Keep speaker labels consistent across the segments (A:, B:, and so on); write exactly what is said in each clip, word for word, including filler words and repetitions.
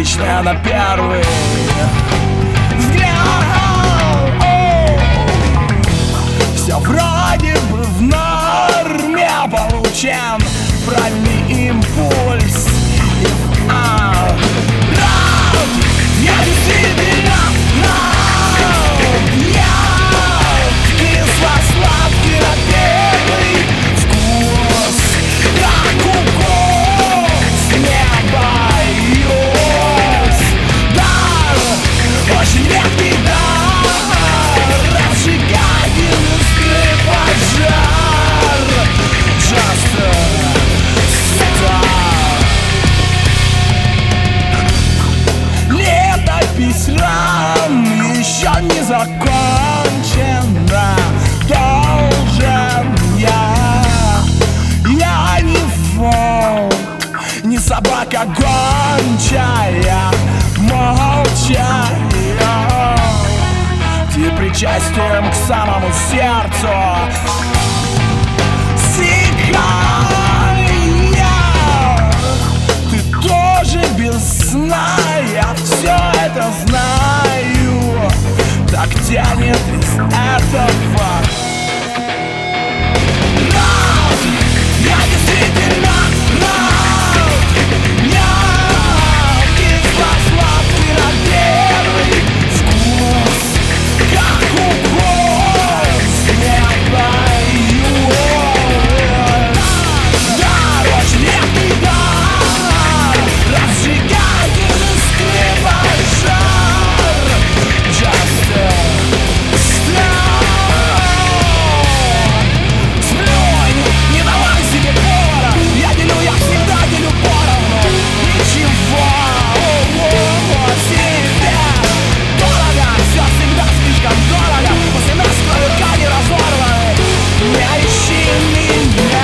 A: симпатичная на первый взгляд. Все вроде бы в норме, получен правильный импульс. А, рад, я действительно рад. Я кисло-сладкий на первый вкус, как укус неба юз. Дар, очень редкий дар, разжигатель искры пожар. Just stop. Летопись ран еще не закончена. Должен я, я не волк, не собака гончая, молча ты причастием к самому сердцу. Стихая, ты тоже без сна, я все это знаю. Так тянет из этого. Рад, я действительно рад. Я кисло-сладкий на первый вкус, как укус неба юз. Дар, очень редкий дар, разжигатель искры пожар. Just сплюнь, не давай себе повода. Я делю, я всегда делю поровну. Ничего себе дорого, все всегда слишком дорого. После нас ткани разорваны. Не ищи меня.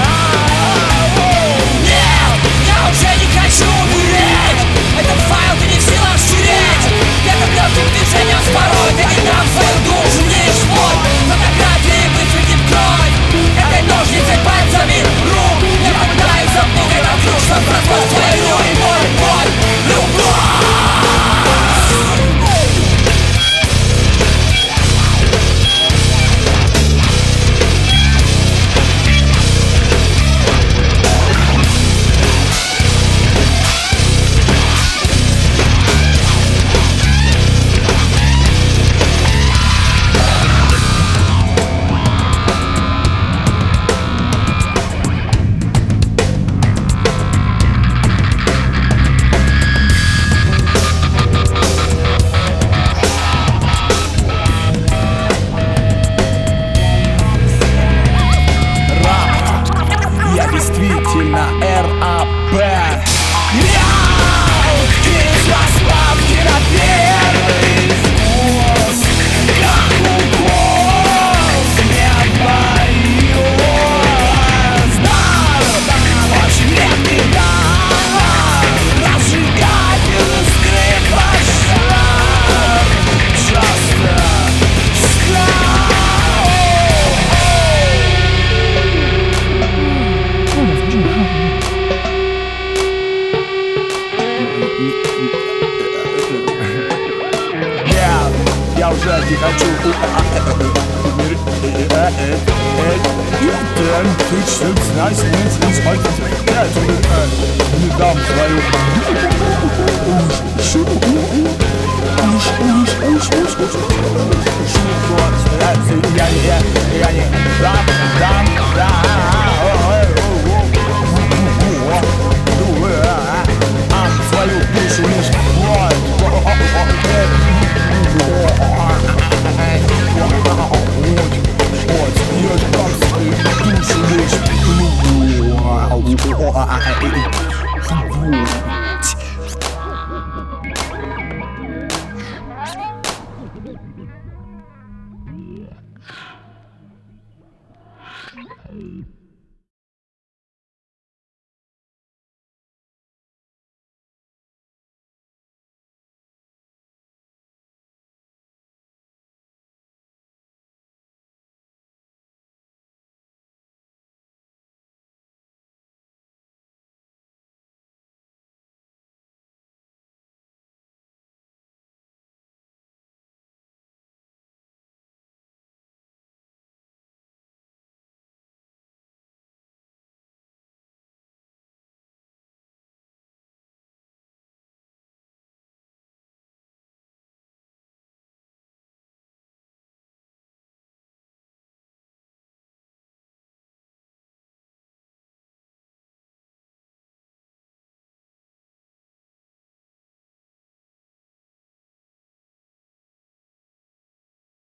B: Нет, я уже не хочу умереть. Этот файл ты не в силах стереть. Первым легким движением спорой ты отдам свою душу мне и свой. Фотографии выцветив кровь этой ножницей пальцами рук. Я попытаюсь запугать от душ, чтоб просвой свою и мой боль, любовь.
A: Я действительно РАП. Я кисло-сладкий на первый вкус, как укус неба юз. Дар, очень редкий дар, разжигатель искры пожар. Just stop. Нет, я уже не хочу умереть. Не дам твою душу.